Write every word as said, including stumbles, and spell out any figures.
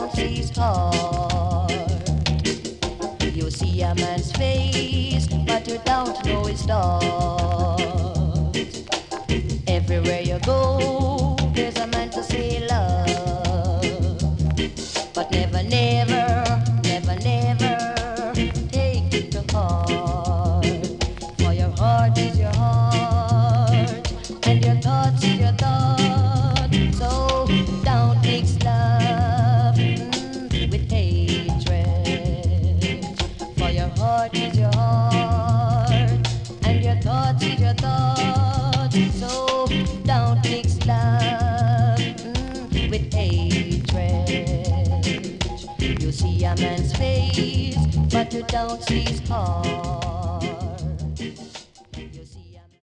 don't see his heart. You see a man's face, but you don't know his thoughts. Everywhere you go, there's a man to say love, but never, never, never, never take it to heart. For your heart is your heart, and your thoughts is your thoughts. So don't mix love mm, with hatred. For your heart is your heart, and your thoughts is your thoughts. So don't mix love mm, with hatred. You see a man's face, but you don't see his heart.